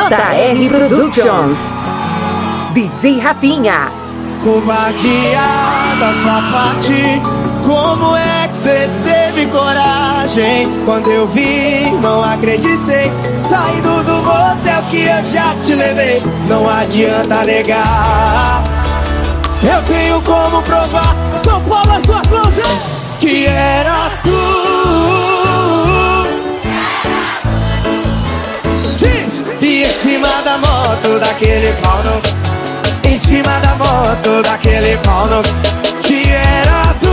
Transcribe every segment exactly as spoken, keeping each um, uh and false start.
J R Productions. D J Rafinha. Covardia da sua parte, como é que você teve coragem? Quando eu vi, não acreditei, saindo do motel que eu já te levei. Não adianta negar, eu tenho como provar. São Paulo, as tuas mãos, que era tu. Diz! E em cima da moto daquele pau novo, em cima da moto daquele pau novo, que era tu,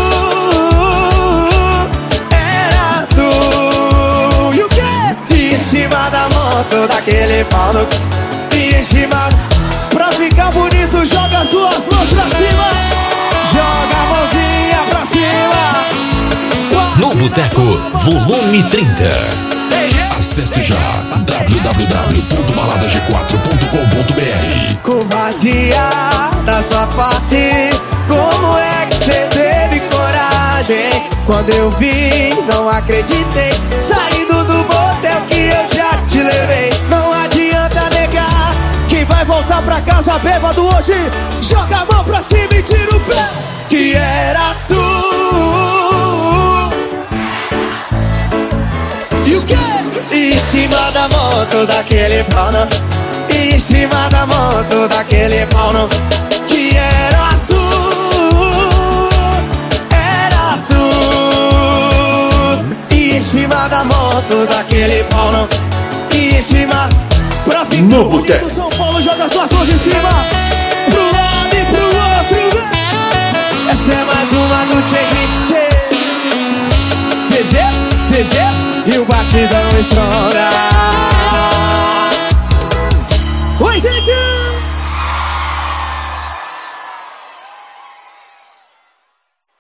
era tu. E o quê? E em cima da moto daquele pau novo, e em cima, pra ficar bonito, joga as duas mãos pra cima, joga a mãozinha pra cima. No Boteco, volume trinta. Acesse já w w w ponto balada g quatro ponto com ponto b r. Covardia da sua parte, como é que você teve coragem? Quando eu vi, não acreditei, saindo do motel que eu já te levei. Não adianta negar, quem vai voltar pra casa bêbado hoje, joga a mão pra cima e tira o pé, que era tu. E o quê? Em cima da moto daquele pau novo, em cima da moto daquele pau novo, que era tu, era tu. E em cima da moto daquele pau novo, e em cima, pra ficar no bonito, Boteco. São Paulo, joga as suas mãos em cima, pro lado e pro outro. Essa é mais uma do Tchê, D G, D G. E o batidão estronda.